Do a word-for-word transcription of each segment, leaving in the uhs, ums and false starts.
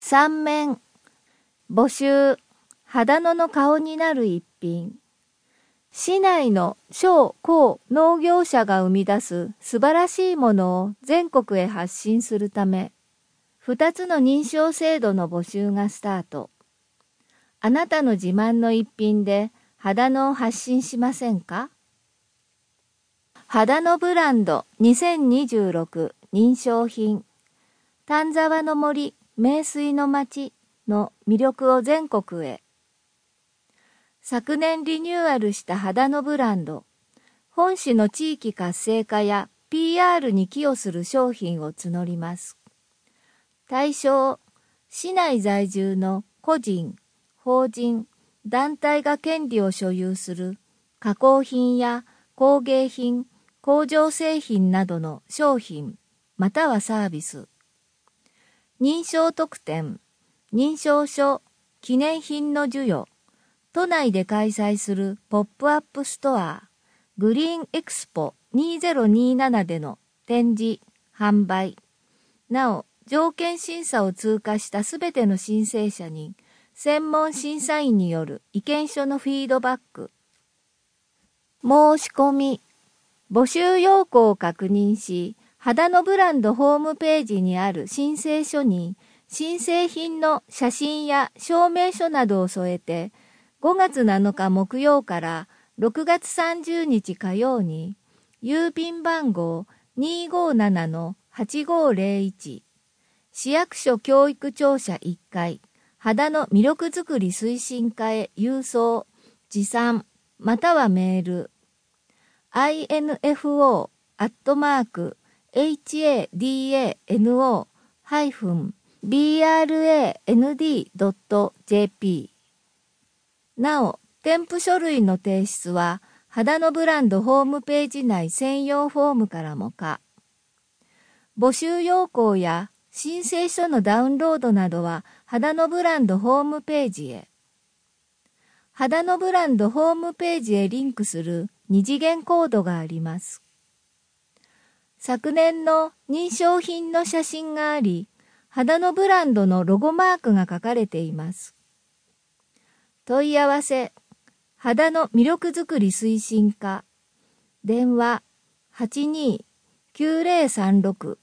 さん面、募集、秦野の顔になる一品。市内の小高農業者が生み出す素晴らしいものを全国へ発信するため、ふたつの認証制度の募集がスタート。あなたの自慢の一品で秦野を発信しませんか？秦野ブランドにせんにじゅうろく認証品。丹沢の森、名水の町の魅力を全国へ。昨年リニューアルした秦野ブランド。本市の地域活性化や ピーアール に寄与する商品を募ります。対象、市内在住の個人、法人、団体が権利を所有する加工品や工芸品、工場製品などの商品、またはサービス。認証特典、認証書、記念品の授与、都内で開催するポップアップストア、グリーンエクスポにせんにじゅうななでの展示、販売。なお、条件審査を通過したすべての申請者に、専門審査員による意見書のフィードバック。申し込み。募集要項を確認し、秦野ブランドホームページにある申請書に、申請品の写真や証明書などを添えて、ごがつなのか木曜からろくがつさんじゅうにち火曜に、郵便番号 にーごーななのはちごーぜろいち、市役所教育庁舎いっかい、秦野魅力づくり推進課へ郵送、持参、またはメール、アイエヌエフオー アットマーク、エイチエーディーエーエヌオー ハイフン ビーアールエーエヌディー ドット ジェーピー。なお、添付書類の提出は、秦野ブランドホームページ内専用フォームからも可。募集要項や申請書のダウンロードなどは、秦野ブランドホームページへ。秦野ブランドホームページへリンクする二次元コードがあります。昨年の認証品の写真があり、秦野ブランドのロゴマークが書かれています。問い合わせ、秦野魅力づくり推進課、電話 はちにーきゅうぜろさんろく。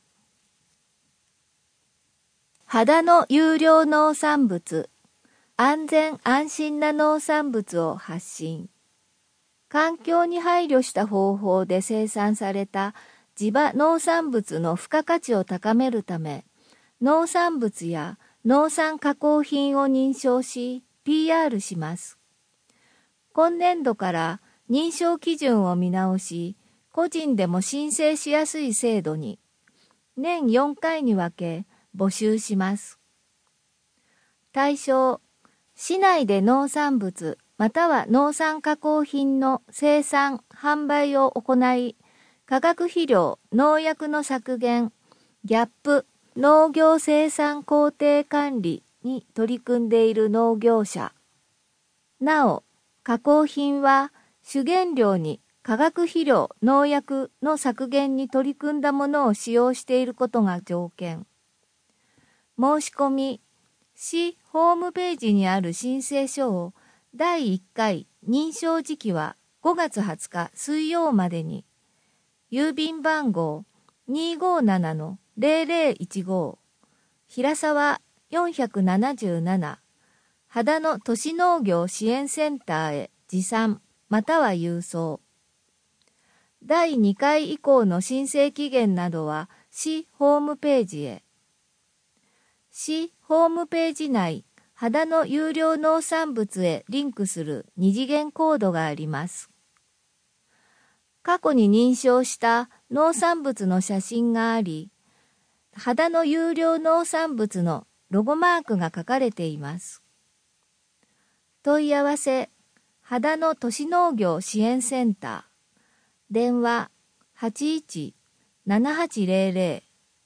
秦野有料農産物、安全安心な農産物を発信。環境に配慮した方法で生産された地場農産物の付加価値を高めるため、農産物や農産加工品を認証し、ピーアール します。今年度から認証基準を見直し、個人でも申請しやすい制度に、年よんかいに分け募集します。対象、市内で農産物または農産加工品の生産・販売を行い、化学肥料・農薬の削減、ギャップ、農業生産工程管理に取り組んでいる農業者。なお、加工品は主原料に化学肥料・農薬の削減に取り組んだものを使用していることが条件。申し込み、市ホームページにある申請書をだいいっかい認証時期はごがつはつか水曜までに、郵便番号 にーごーななのぜろぜろいちご、平沢よんなななな、秦野都市農業支援センターへ持参または郵送。だいにかい以降の申請期限などは市ホームページへ。市ホームページ内、秦野有料農産物へリンクする二次元コードがあります。過去に認証した農産物の写真があり、秦野有料農産物のロゴマークが書かれています。問い合わせ、秦野都市農業支援センター、電話 はちいちななはちぜろぜろ。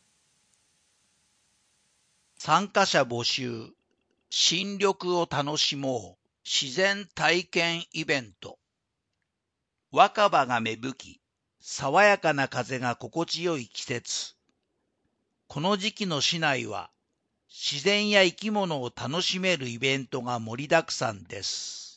参加者募集、新緑を楽しもう自然体験イベント。若葉が芽吹き、爽やかな風が心地よい季節。この時期の市内は自然や生き物を楽しめるイベントが盛りだくさんです。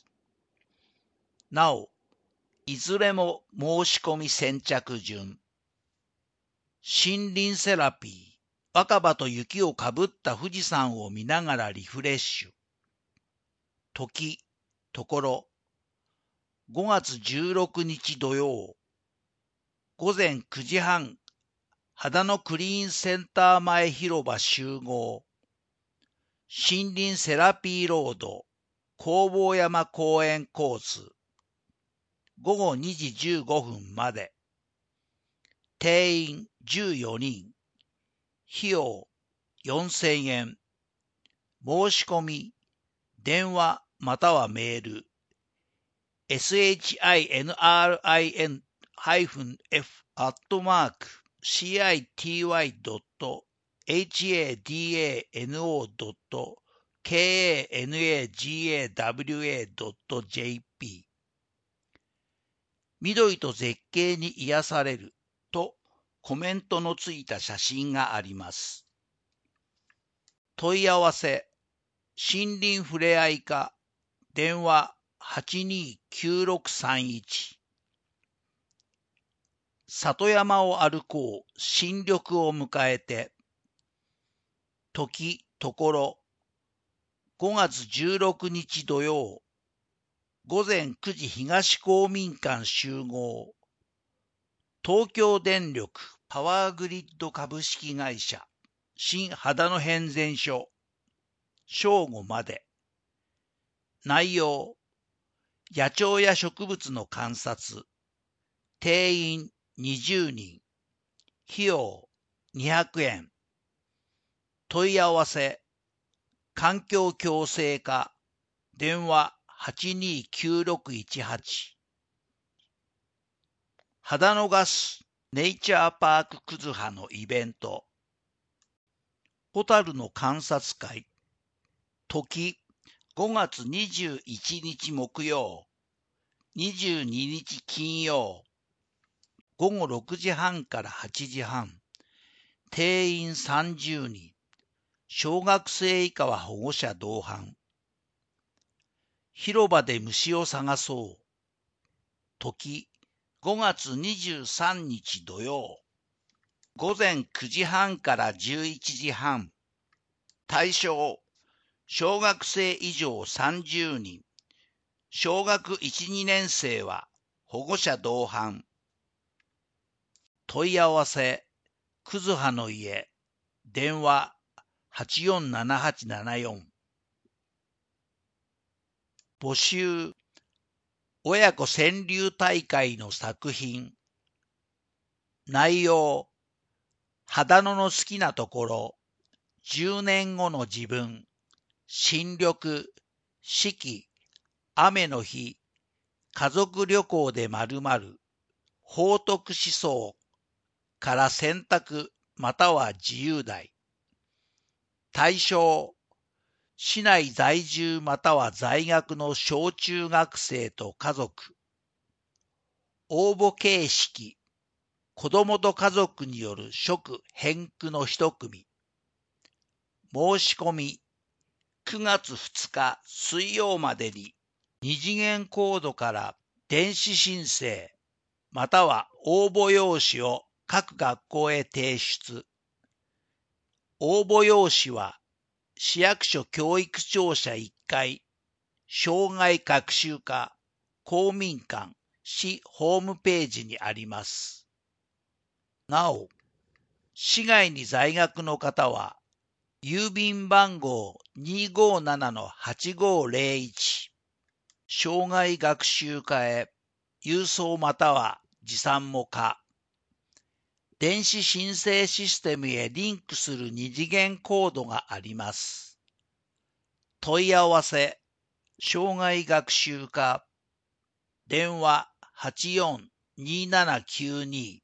なお、いずれも申し込み先着順。森林セラピー、若葉と雪をかぶった富士山を見ながらリフレッシュ。時、ところ、ごがつじゅうろくにち土曜、ごぜんくじはん、秦野クリーンセンター前広場集合。森林セラピーロード、弘法山公園コース。ごごにじじゅうごふんまで。定員じゅうよにん。費用よんせんえん。申し込み、電話またはメール。シンリン -f アットマーク シーアイティーワイ ドット ハダノ ドット ケーエーエヌエージーエーダブリューエー ドット ジェーピー 緑と絶景に癒されるとコメントのついた写真があります。問い合わせ、森林ふれあい課、電話はちにーきゅうろくさんいち。里山を歩こう、新緑を迎えて。時、ところ、ごがつじゅうろくにち土曜、ごぜんくじ東公民館集合。東京電力パワーグリッド株式会社、新秦野変遷所、正午まで。内容、野鳥や植物の観察。定員にじゅうにん。費用にひゃくえん。問い合わせ、環境共生課、電話はちにーきゅうろくいちはち。秦野ガスネイチャーパークくずはのイベント。ホタルの観察会。時、ごがつにじゅういちにち木曜、にじゅうににち金曜、ごごろくじはんからはちじはん。定員さんじゅうにん。小学生以下は保護者同伴。広場で虫を探そう。時、ごがつにじゅうさんにち土曜。ごぜんくじはんからじゅういちじはん。対象、小学生以上さんじゅうにん。小学いち、にねん生は保護者同伴。問い合わせ、くずはの家、電話はちよんななはちななよん。募集、親子川柳大会の作品。内容、秦野の好きなところ、じゅうねんごの自分、新緑、四季、雨の日、家族旅行で〇〇、報徳思想から選択または自由題。対象、市内在住または在学の小中学生と家族。応募形式、子どもと家族による食編句の一組。申し込み、くがつふつか水曜までに二次元コードから電子申請または応募用紙を各学校へ提出。応募用紙は市役所教育庁舎いっかい、障害学習課、公民館、市ホームページにあります。なお、市外に在学の方は、郵便番号 にーごーななのはちごーぜろいち、障害学習課へ郵送または持参も可。電子申請システムへリンクする二次元コードがあります。問い合わせ、障害学習課、電話はちよんにーななきゅうに。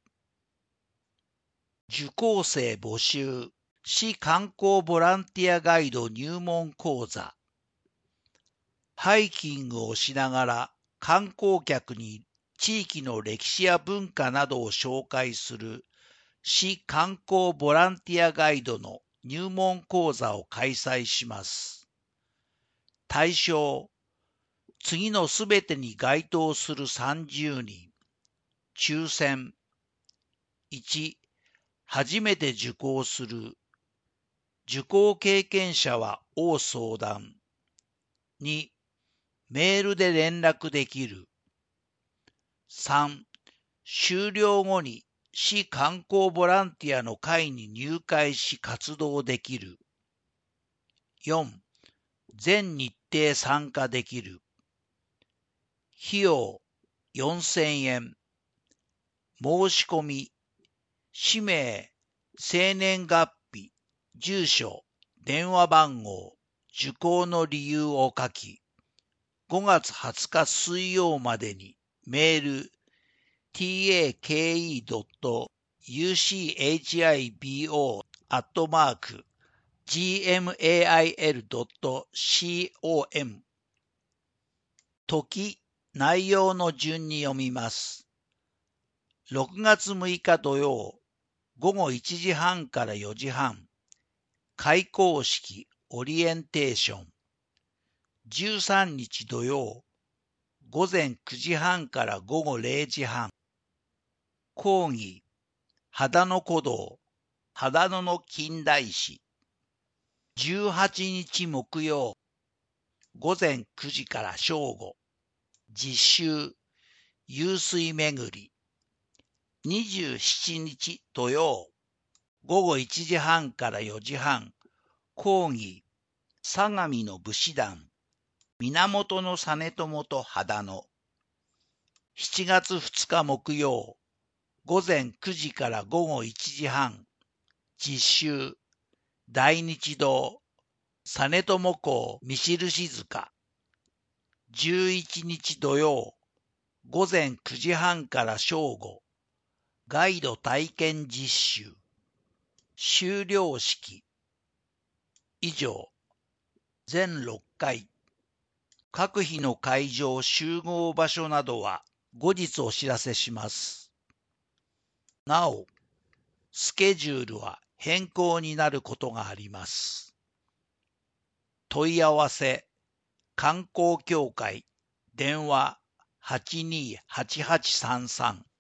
受講生募集、市観光ボランティアガイド入門講座。ハイキングをしながら観光客に地域の歴史や文化などを紹介する市観光ボランティアガイドの入門講座を開催します。対象、次のすべてに該当するさんじゅうにん。抽選。いち、初めて受講する。受講経験者は応相談。に、メールで連絡できる。さん、終了後に市観光ボランティアの会に入会し活動できる。よん、全日程参加できる。費用よんせんえん。申し込み、氏名、生年月日、住所、電話番号、受講の理由を書き、ごがつはつか水曜までにメール ティーエーケーイードットユーシーエイチアイビーオー アットマーク ジーエムエーアイエル ドットコム 時、内容の順に読みます。ろくがつむいか土曜、ごごいちじはんからよじはん、開講式オリエンテーション。じゅうさんにち土曜、ごぜんくじはんからごごれいじはん、講義、秦野古道、秦野の近代史。じゅうはちにち木曜、ごぜんくじから正午、実習、湧水めぐり。にじゅうしちにち土曜、ごごいちじはんからよじはん、講義、相模の武士団、源実朝と秦野。しちがつふつか木曜、ごぜんくじからごごいちじはん、実習、大日堂、実朝公見印塚。じゅういちにち土曜、ごぜんくじはんから正午、ガイド体験実習。修了式。以上、全ろっかい。各日の会場集合場所などは後日お知らせします。なお、スケジュールは変更になることがあります。問い合わせ、観光協会、電話はちにーはちはちさんさん